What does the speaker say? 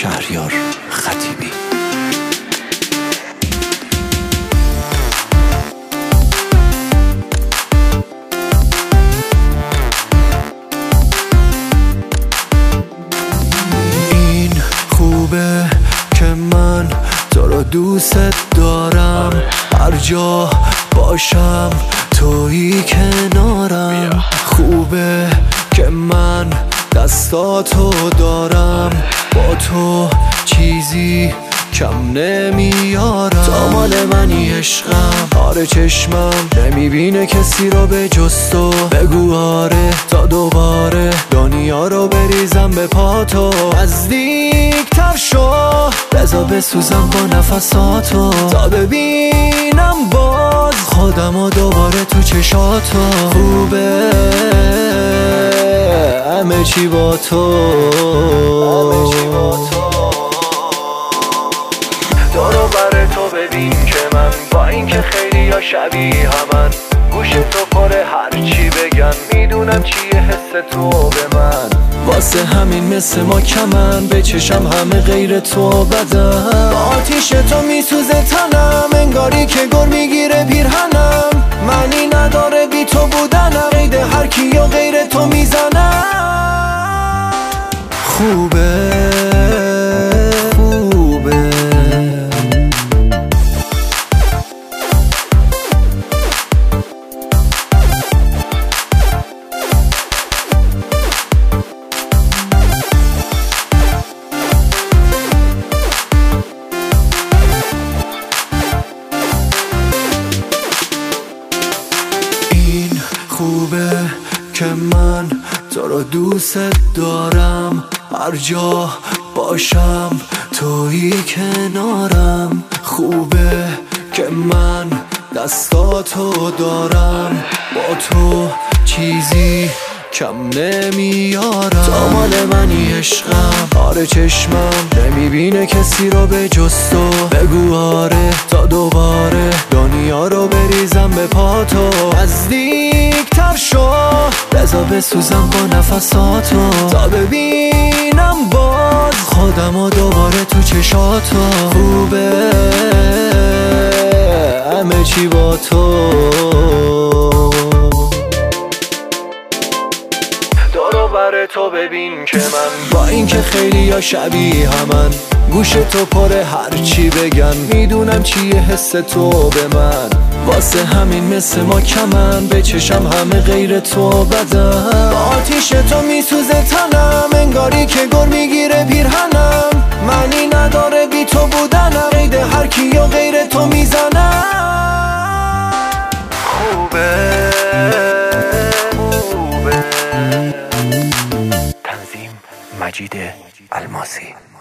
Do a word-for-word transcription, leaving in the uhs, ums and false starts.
شهریار خطیبی. این خوبه که من تو رو دوست دارم، هر جا باشم تویی کنارم. خوبه که من دستاتو دارم، با تو چیزی کم نمیارم. تا مال منی عشقم، آره چشمم نمیبینه کسی رو به جز تو. بگو آره تا دوباره دنیا رو بریزم به پاتو. نزدیکتر شو بذار بسوزم با نفساتو، تا ببینم باز خودمو دوباره تو چشاتو. خوبه همه چی با تو، همه چی با تو. دورو بر تو ببین که من با اینکه خیلی یا شبیه همن، گوش تو پره هرچی بگن، میدونم چیه حس تو به من. واسه همین مثل ما کمن، به چشم همه غیر تو بدن. با آتیش تو میسوزه تنم، انگاری که گر میگیره پیرهنم. معنی نداره بی تو بودنم، قید هر کی و غیر تو میزنم. خوبه خوبه این خوبه که من تو رو دوست دارم، هر جا باشم تویی کنارم. خوبه که من دستاتو دارم، با تو چیزی کم نمیارم. تا مال منی عشقم، آره چشمم نمیبینه کسی رو به جز تو. بگو آره تا دوباره دنیا رو بریزم به پاتو. نزدیکتر شو بذار بسوزم با نفساتو، تا ببینم باز خودمو دوباره تو چشاتو. خوبه همه چی با تو، دورو بر تو ببین که من با اینکه خیلی یا شبیه همن، گوش تو پره هرچی بگن، میدونم چیه حس تو به من. واسه همین مثل ما کمن، به چشم همه غیر تو بدن. با آتیش تو میسوزه تنم، انگاری که گر میگیره پیرهنم. معنی نداره بی تو بودنم، قید هر کی و غیر تو میزنم. خوبه خوبه. تنظیم مجید الماسی.